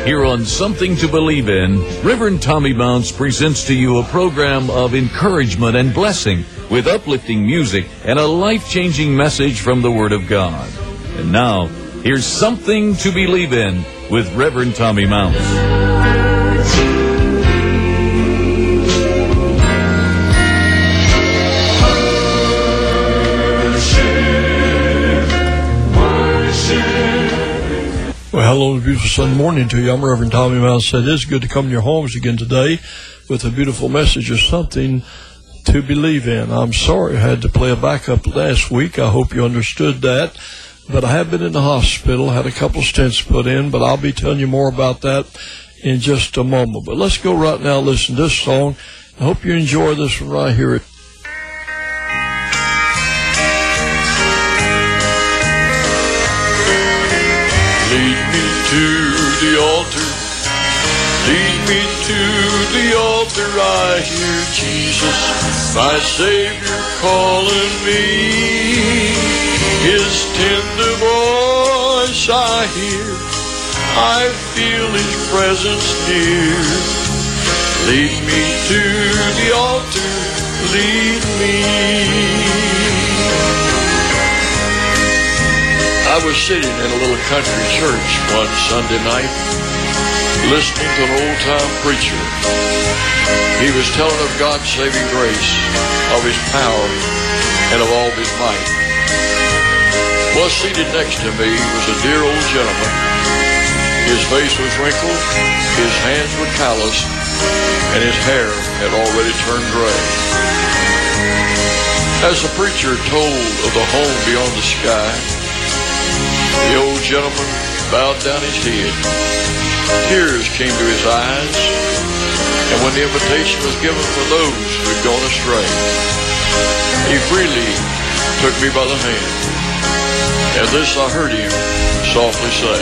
Here on Something to Believe In, Reverend Tommy Mounts presents to you a program of encouragement and blessing with uplifting music and a life-changing message from the Word of God. And now, here's Something to Believe In with Reverend Tommy Mounts. Well, hello, beautiful Sunday morning to you. I'm Reverend Tommy Mounts. It is good to come to your homes again today with a beautiful message of something to believe in. I'm sorry I had to play a backup last week. I hope you understood that. But I have been in the hospital, had a couple stents put in, but I'll be telling you more about that in just a moment. But let's go right now listen to this song. I hope you enjoy this one right here. Lead me to the altar, lead me to the altar. I hear Jesus, my Savior, calling me. His tender voice I hear, I feel His presence near. Lead me to the altar, lead me. I was sitting in a little country church one Sunday night, listening to an old-time preacher. He was telling of God's saving grace, of His power, and of all His might. Well, seated next to me was a dear old gentleman. His face was wrinkled, his hands were calloused, and his hair had already turned gray. As the preacher told of the home beyond the sky, the old gentleman bowed down his head. Tears came to his eyes, and when the invitation was given for those who had gone astray, he freely took me by the hand. And this I heard him softly say,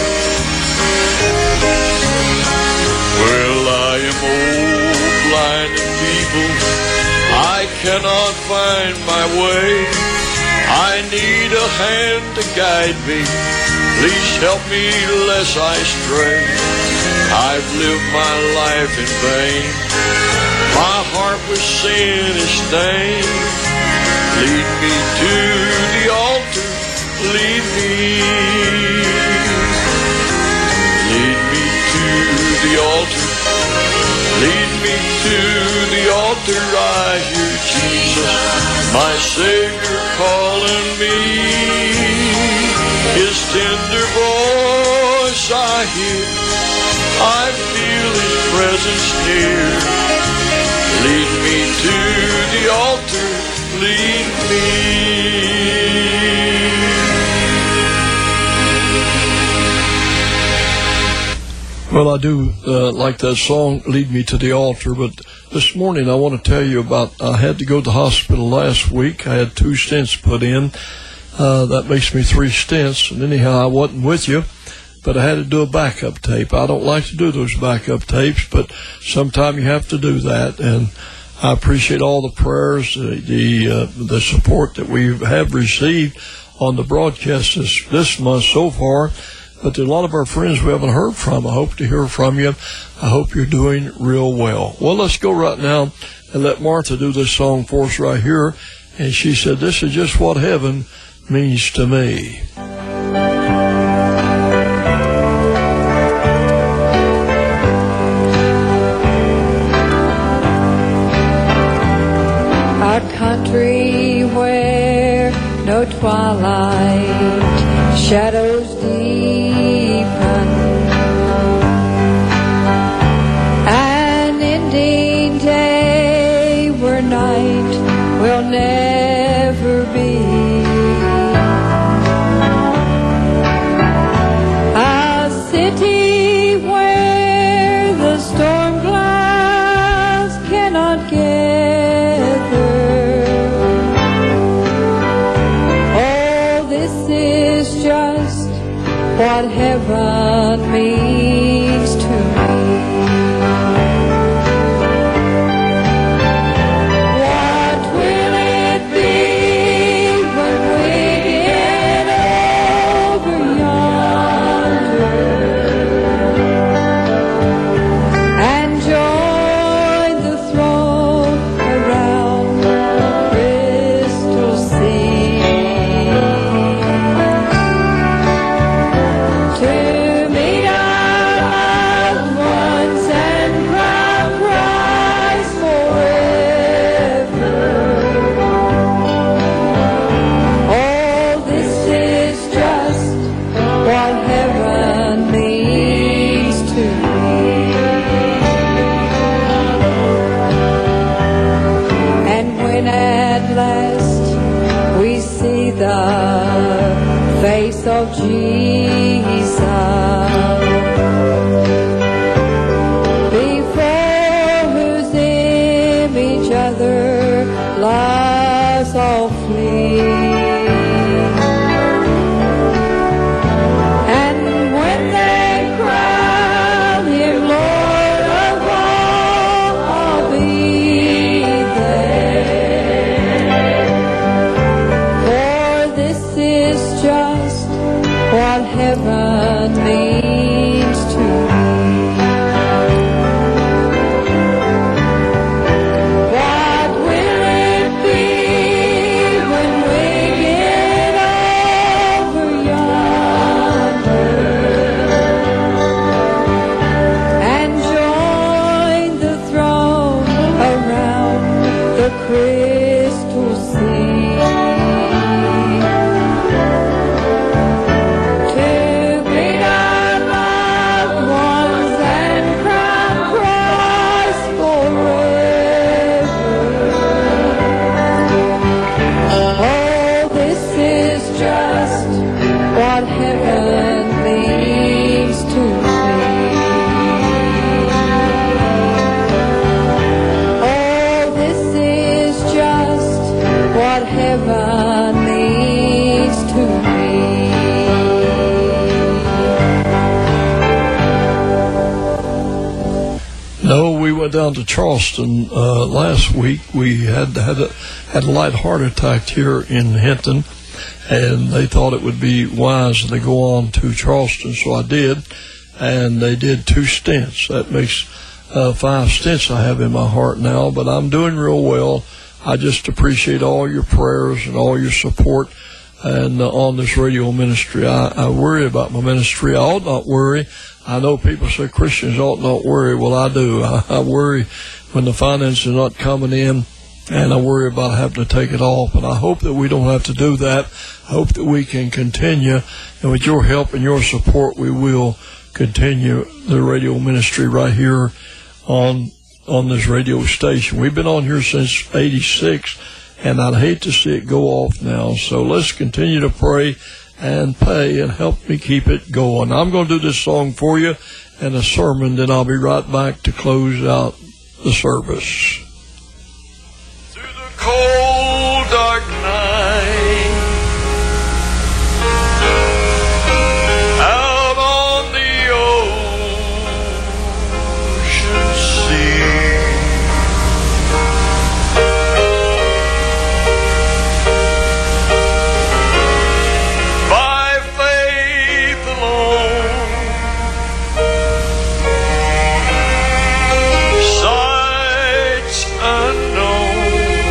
"Well, I am old, blind, and feeble. I cannot find my way. I need a hand to guide me. Please help me lest I stray. I've lived my life in vain. My heart with sin is stained. Lead me to the altar, lead me. Lead me to the altar, lead me to the altar. I hear Jesus, my Savior, calling me. His tender voice I hear, I feel His presence near. Lead me to the altar, lead me." Well, I do like that song, Lead Me to the Altar, but this morning I want to tell you about, I had to go to the hospital last week. I had 2 stents put in. That makes me 3 stents, and anyhow, I wasn't with you, but I had to do a backup tape. I don't like to do those backup tapes, but sometimes you have to do that, and I appreciate all the prayers, the support that we have received on the broadcast this month so far. But there are a lot of our friends we haven't heard from. I hope to hear from you. I hope you're doing real well. Well, let's go right now and let Martha do this song for us right here. And she said, "This is just what heaven means to me." A country where no twilight shadows deepen, an ending day where night will never be, a city where the storm clouds cannot gather. Oh, this is just what heaven means to me. What will it be when we get over yonder? last we see the face of Jesus, before whose image other lives all flee. Heaven means to me. What will it be when we get over yonder and join the throne around the crystal sea? Down to Charleston last week. We had a light heart attack here in Hinton, and they thought it would be wise to go on to Charleston, so I did, and they did 2 stents. That makes 5 stents I have in my heart now, but I'm doing real well. I just appreciate all your prayers and all your support and on this radio ministry. I worry about my ministry. I ought not worry. I know people say Christians ought not worry. Well, I do. I worry when the finances are not coming in, and I worry about having to take it off. And I hope that we don't have to do that. I hope that we can continue, and with your help and your support, we will continue the radio ministry right here on this radio station. We've been on here since '86, and I'd hate to see it go off now. So let's continue to pray and pay and help me keep it going. I'm going to do this song for you and a sermon, then I'll be right back to close out the service. Through the cold, dark night, out on the ocean sea, by faith alone, sights unknown,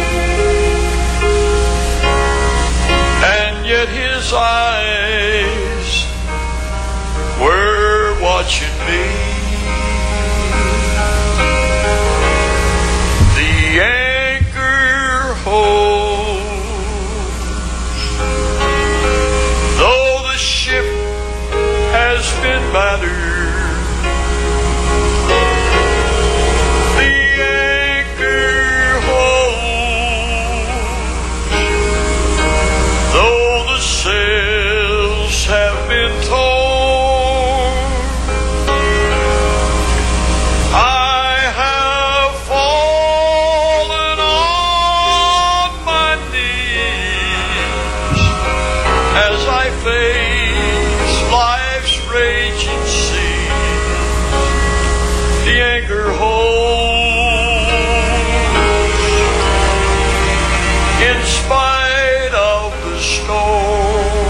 and yet his eyes were watching me. The anchor holds, though the ship has been battered. The anchor holds, though the sails have been torn. I have fallen on my knees as I face life's raging sea. The anchor holds in spite of the storm.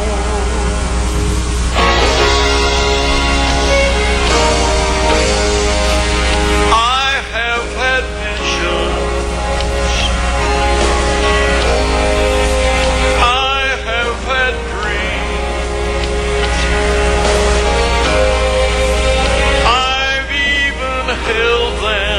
I have had visions, I have had dreams, I've even held them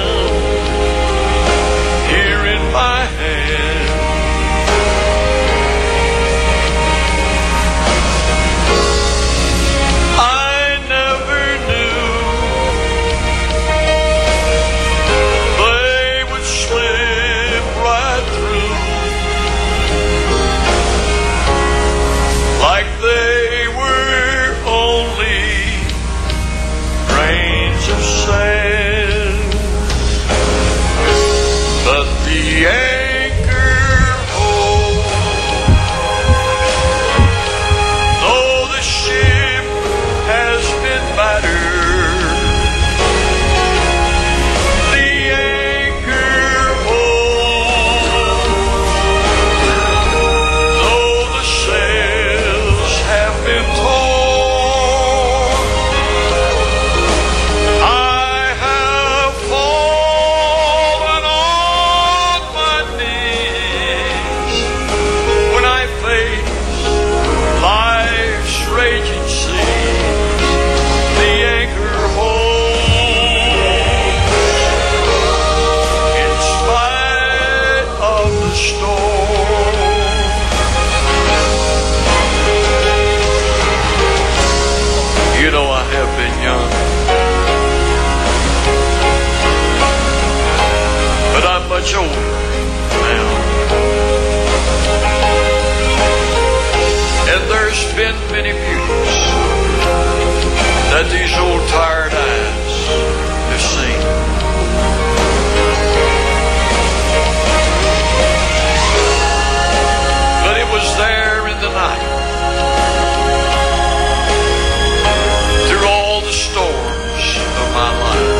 storm. You know I have been young, but I'm much older now. And there's been many beauties that these old tired eyes have seen. But it was there in the night, through all the storms of my life.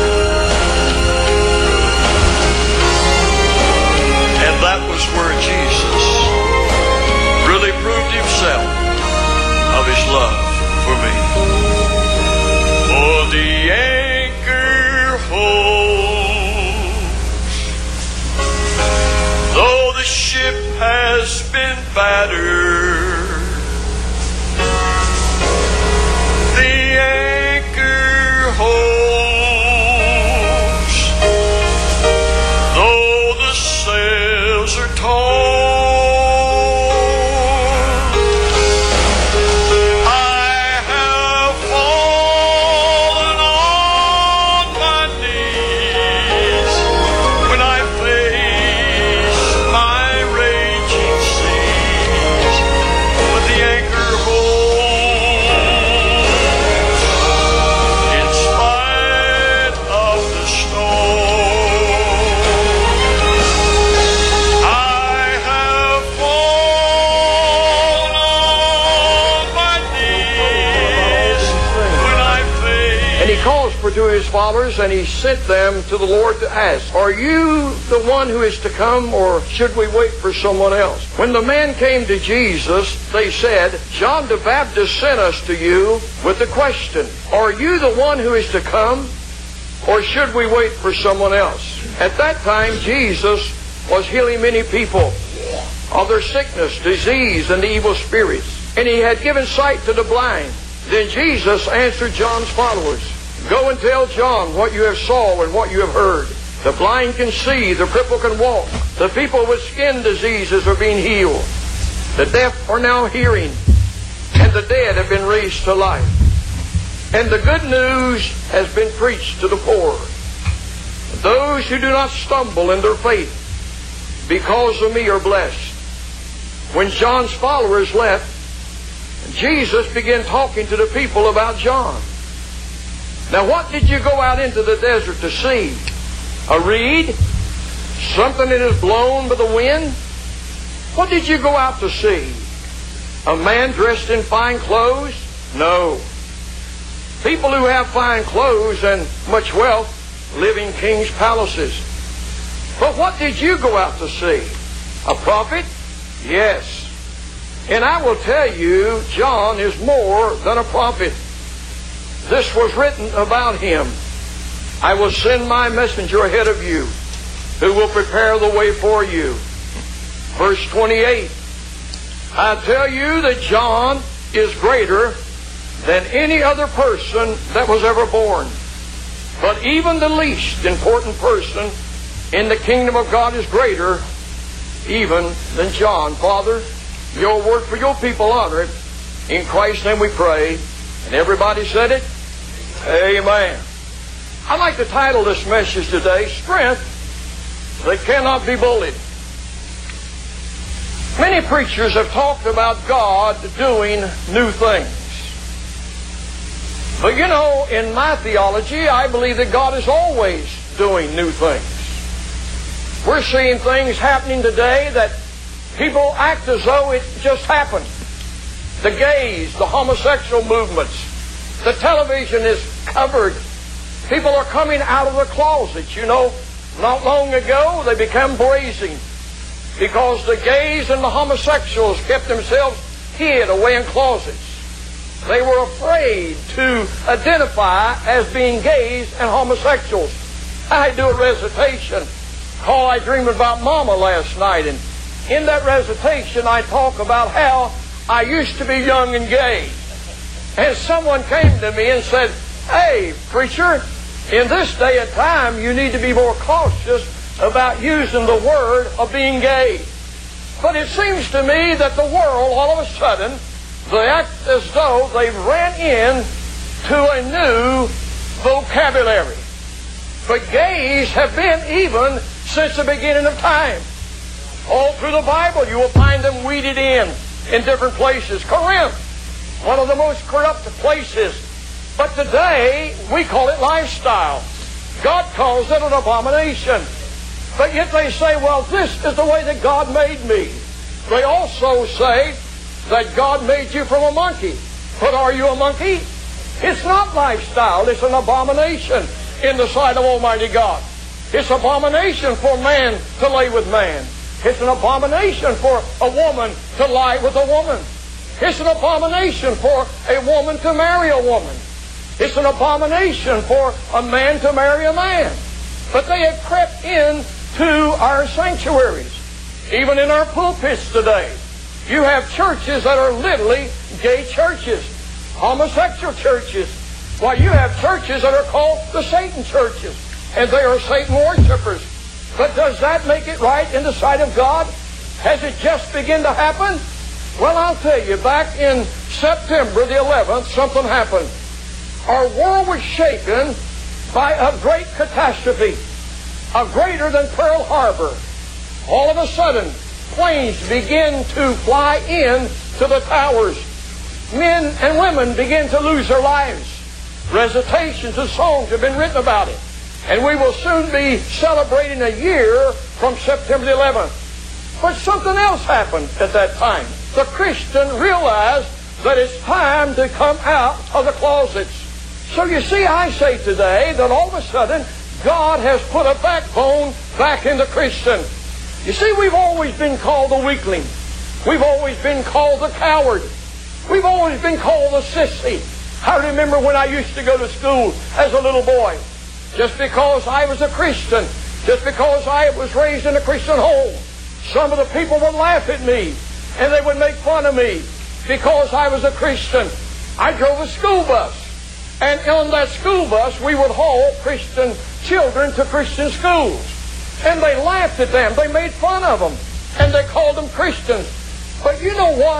And that was where Jesus really proved himself of his love for me. For the anchor holds, though the ship has been battered, the anchor holds, though the sails are torn. To his followers, and he sent them to the Lord to ask, are you the one who is to come, or should we wait for someone else? When the man came to Jesus, they said, John the Baptist sent us to you with the question, are you the one who is to come, or should we wait for someone else? At that time, Jesus was healing many people of their sickness, disease, and evil spirits, and he had given sight to the blind. Then Jesus answered John's followers, go and tell John what you have saw and what you have heard. The blind can see, the cripple can walk, the people with skin diseases are being healed, the deaf are now hearing, and the dead have been raised to life. And the good news has been preached to the poor. Those who do not stumble in their faith because of me are blessed. When John's followers left, Jesus began talking to the people about John. Now, what did you go out into the desert to see? A reed? Something that is blown by the wind? What did you go out to see? A man dressed in fine clothes? No. People who have fine clothes and much wealth live in king's palaces. But what did you go out to see? A prophet? Yes. And I will tell you, John is more than a prophet. This was written about him. I will send my messenger ahead of you, who will prepare the way for you. Verse 28. I tell you that John is greater than any other person that was ever born. But even the least important person in the kingdom of God is greater even than John. Father, your word for your people, honor it. In Christ's name we pray. And everybody said it? Amen. I'd like to title this message today, Strength That Cannot Be Bullied. Many preachers have talked about God doing new things. But you know, in my theology, I believe that God is always doing new things. We're seeing things happening today that people act as though it just happened. The gays, the homosexual movements, the television is covered. People are coming out of the closets. You know, not long ago they became brazen because the gays and the homosexuals kept themselves hid away in closets. They were afraid to identify as being gays and homosexuals. I do a recitation called I Dreamed About Mama last night, and in that recitation I talk about how I used to be young and gay. And someone came to me and said, hey, preacher, in this day and time you need to be more cautious about using the word of being gay. But it seems to me that the world, all of a sudden, they act as though they've ran in to a new vocabulary. But gays have been even since the beginning of time. All through the Bible you will find them weeded in different places. Corinth, one of the most corrupt places. But today we call it lifestyle. God calls it an abomination. But yet they say, well, this is the way that God made me. They also say that God made you from a monkey. But are you a monkey? It's not lifestyle. It's an abomination in the sight of Almighty God. It's an abomination for man to lay with man. It's an abomination for a woman to lie with a woman. It's an abomination for a woman to marry a woman. It's an abomination for a man to marry a man. But they have crept into our sanctuaries. Even in our pulpits today, you have churches that are literally gay churches, homosexual churches. Why, you have churches that are called the Satan churches, and they are Satan worshipers. But does that make it right in the sight of God? Has it just begun to happen? Well, I'll tell you, back in September the 11th, something happened. Our world was shaken by a great catastrophe, a greater than Pearl Harbor. All of a sudden, planes began to fly in to the towers. Men and women began to lose their lives. Recitations and songs have been written about it. And we will soon be celebrating a year from September the 11th. But something else happened at that time. The Christian realized that it's time to come out of the closets. So you see, I say today that all of a sudden, God has put a backbone back in the Christian. You see, we've always been called the weakling. We've always been called the coward. We've always been called the sissy. I remember when I used to go to school as a little boy. Just because I was a Christian, just because I was raised in a Christian home, some of the people would laugh at me and they would make fun of me because I was a Christian. I drove a school bus, and on that school bus we would haul Christian children to Christian schools. And they laughed at them, they made fun of them, and they called them Christians. But you know what?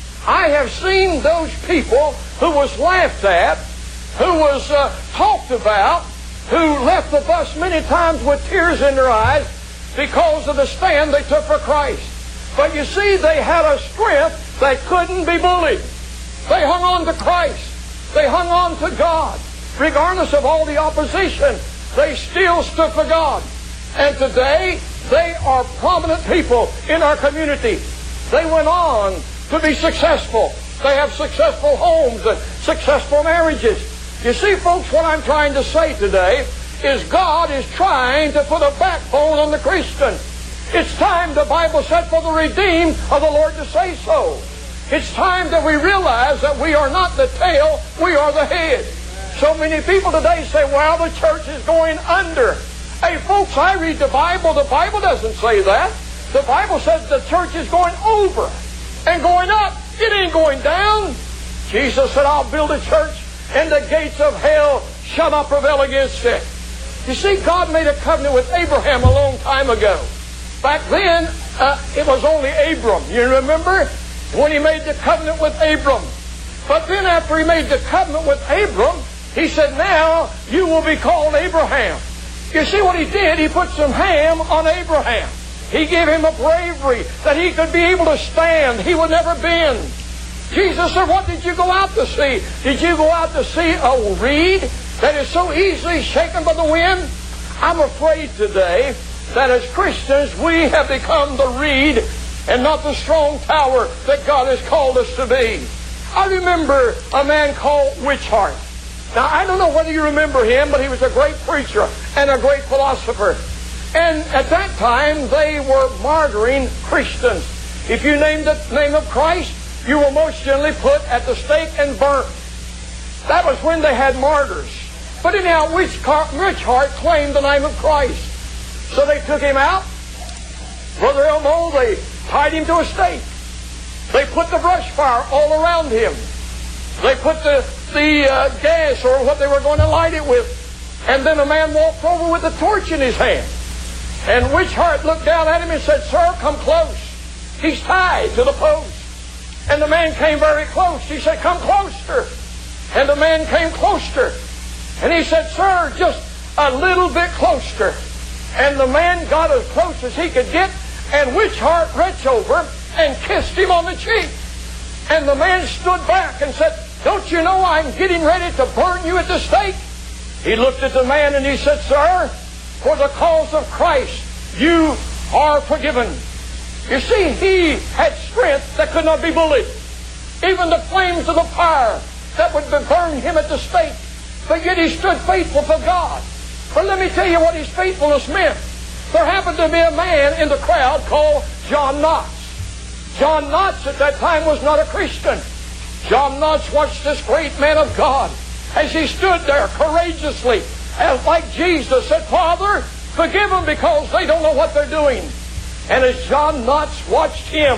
I have seen those people who was laughed at, who was talked about, who left the bus many times with tears in their eyes because of the stand they took for Christ. But you see, they had a strength that couldn't be bullied. They hung on to Christ. They hung on to God. Regardless of all the opposition, they still stood for God. And today, they are prominent people in our community. They went on to be successful. They have successful homes and successful marriages. You see, folks, what I'm trying to say today is God is trying to put a backbone on the Christian. It's time, the Bible said, for the redeemed of the Lord to say so. It's time that we realize that we are not the tail, we are the head. So many people today say, well, the church is going under. Hey, folks, I read the Bible. The Bible doesn't say that. The Bible says the church is going over and going up. It ain't going down. Jesus said, I'll build a church, and the gates of hell shall not prevail against it. You see, God made a covenant with Abraham a long time ago. Back then, it was only Abram. You remember when he made the covenant with Abram? But then after he made the covenant with Abram, he said, now you will be called Abraham. You see what he did? He put some ham on Abraham. He gave him a bravery that he could be able to stand. He would never bend. Jesus said, what did you go out to see? Did you go out to see a reed that is so easily shaken by the wind? I'm afraid today that as Christians we have become the reed and not the strong tower that God has called us to be. I remember a man called Wishart. Now, I don't know whether you remember him, but he was a great preacher and a great philosopher. And at that time, they were martyring Christians. If you named the name of Christ, you were most generally put at the stake and burnt. That was when they had martyrs. But anyhow, Wishart claimed the name of Christ. So they took him out. Brother Elmo, they tied him to a stake. They put the brush fire all around him. They put the gas or what they were going to light it with. And then a man walked over with a torch in his hand. And Wishart looked down at him and said, sir, come close. He's tied to the post. And the man came very close. He said, come closer. And the man came closer. And he said, sir, just a little bit closer. And the man got as close as he could get, and Witchheart reached over and kissed him on the cheek. And the man stood back and said, don't you know I'm getting ready to burn you at the stake? He looked at the man and he said, sir, for the cause of Christ, you are forgiven. You see, he had strength that could not be bullied. Even the flames of the fire that would burn him at the stake. But yet he stood faithful for God. But let me tell you what his faithfulness meant. There happened to be a man in the crowd called John Knox. John Knox at that time was not a Christian. John Knox watched this great man of God as he stood there courageously, as like Jesus said, Father, forgive them because they don't know what they're doing. And as John Knox watched him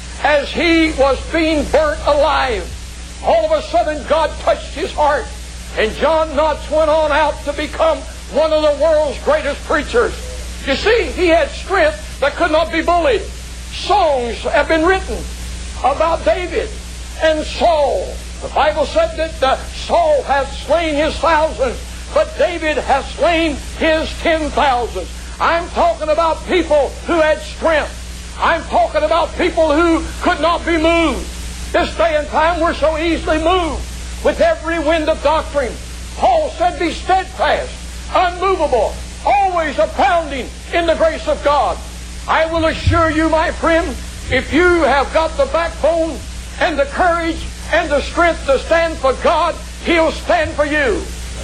as he was being burnt alive, all of a sudden God touched his heart, and John Knox went on out to become one of the world's greatest preachers. You see, he had strength that could not be bullied. Songs have been written about David and Saul. The Bible said that Saul hath slain his thousands, but David hath slain his 10,000. I'm talking about people who had strength. I'm talking about people who could not be moved. This day and time we're so easily moved with every wind of doctrine. Paul said, be steadfast, unmovable, always abounding in the grace of God. I will assure you, my friend, if you have got the backbone and the courage and the strength to stand for God, He'll stand for you.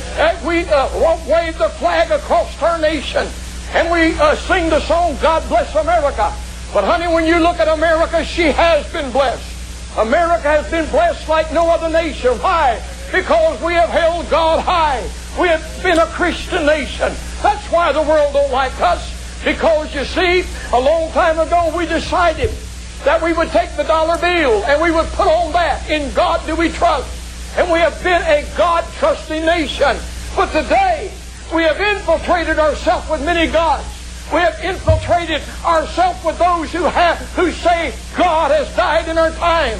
We wave the flag across our nation, and we sing the song, God Bless America. But honey, when you look at America, she has been blessed. America has been blessed like no other nation. Why? Because we have held God high. We have been a Christian nation. That's why the world don't like us. Because you see, a long time ago we decided that we would take the dollar bill and we would put on that, in God do we trust. And we have been a God-trusting nation. But today, we have infiltrated ourselves with many gods. We have infiltrated ourselves with those who say God has died in our time.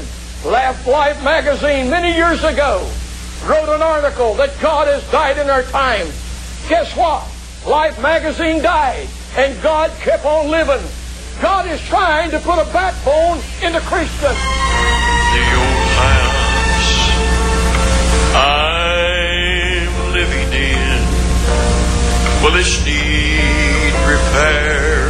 Life magazine many years ago wrote an article that God has died in our time. Guess what? Life magazine died and God kept on living. God is trying to put a backbone into Christians. The old house I'm living in, well, it's need repair.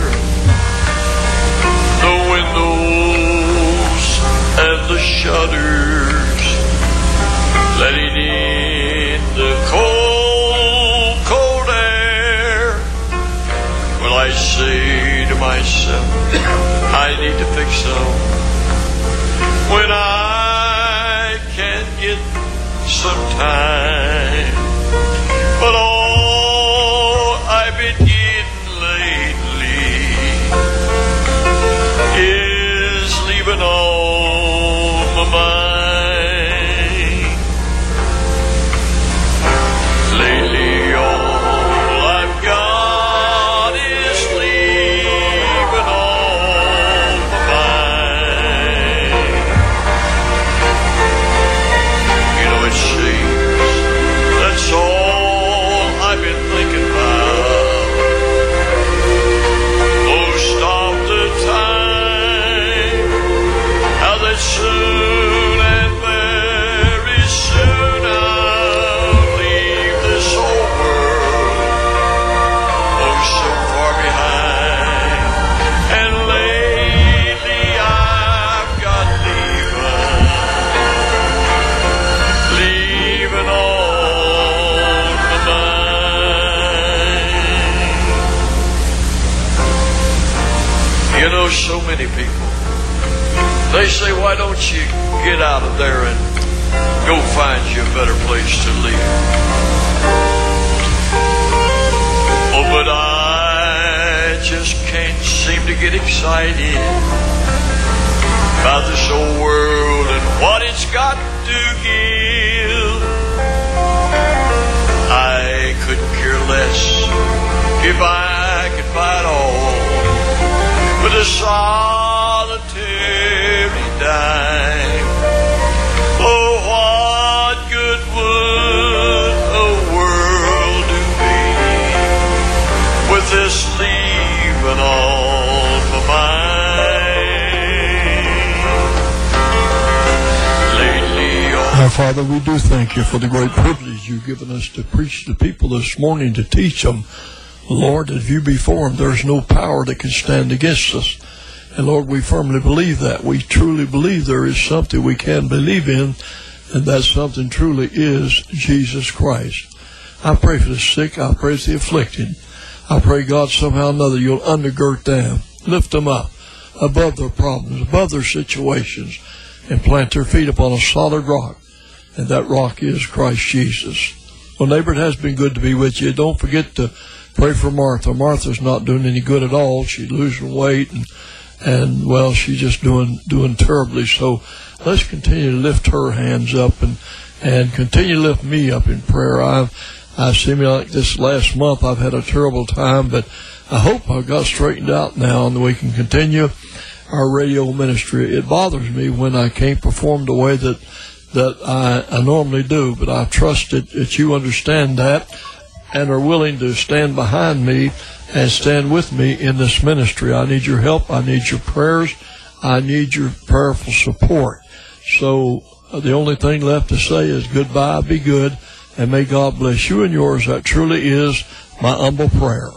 The windows and the shutters letting in the cold, cold air. Well, I say to myself, I need to fix them when I can't get some time. But all I've been getting lately is leaving on my mind. Lately all I've got is leaving on my mind. You know, it seems that's all I've been thinking about most of the time. How that soon and very soon I'll leave this old world, oh, so far behind. And lately I've got leaving on my mind. You know, so many people, they say, why don't you get out of there and go find you a better place to live? Oh, but I just can't seem to get excited about this old world and what it's got to give. I couldn't care less if I could buy it all with a solitary Father, we do thank you for the great privilege you've given us to preach to people this morning, to teach them. Lord, if you be for them, there's no power that can stand against us. And Lord, we firmly believe that. We truly believe there is something we can believe in, and that something truly is Jesus Christ. I pray for the sick. I pray for the afflicted. I pray, God, somehow or another you'll undergird them, lift them up above their problems, above their situations, and plant their feet upon a solid rock. And that rock is Christ Jesus. Well, neighbor, it has been good to be with you. Don't forget to pray for Martha. Martha's not doing any good at all. She's losing weight, and well, she's just doing terribly. So let's continue to lift her hands up and continue to lift me up in prayer. I seem like this last month I've had a terrible time, but I hope I got straightened out now and we can continue our radio ministry. It bothers me when I can't perform the way that I normally do, but I trust that you understand that and are willing to stand behind me and stand with me in this ministry. I need your help. I need your prayers. I need your prayerful support. So the only thing left to say is goodbye, be good, and may God bless you and yours. That truly is my humble prayer.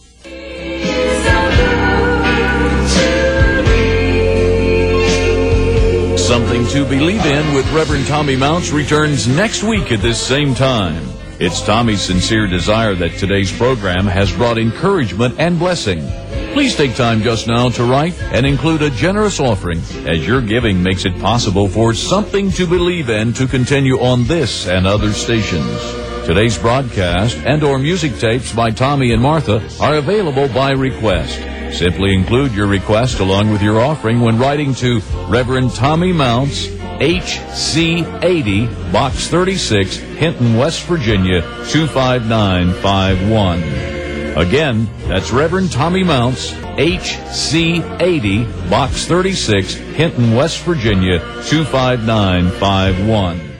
Something to Believe In with Reverend Tommy Mounts returns next week at this same time. It's Tommy's sincere desire that today's program has brought encouragement and blessing. Please take time just now to write and include a generous offering, as your giving makes it possible for Something to Believe In to continue on this and other stations. Today's broadcast and/or music tapes by Tommy and Martha are available by request. Simply include your request along with your offering when writing to Reverend Tommy Mounts, HC 80, Box 36, Hinton, West Virginia, 25951. Again, that's Reverend Tommy Mounts, HC 80, Box 36, Hinton, West Virginia, 25951.